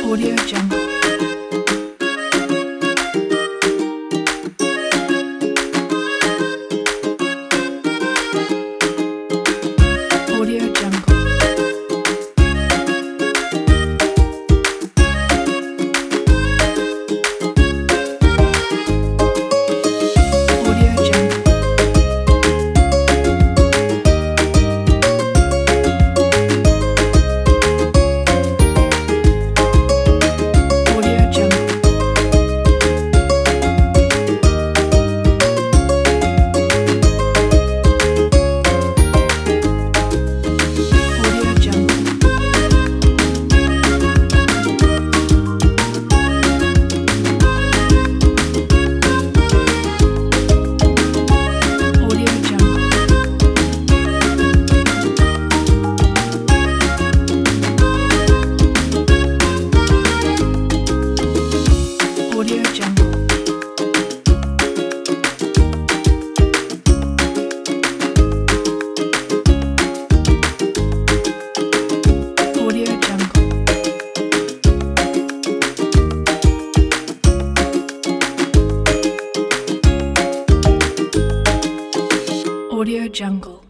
Audio Jungle. Audio Jungle. Audio Jungle. Audio Jungle. Audio Jungle. Audio Jungle. Audio Jungle. Audio Jungle. Audio Jungle.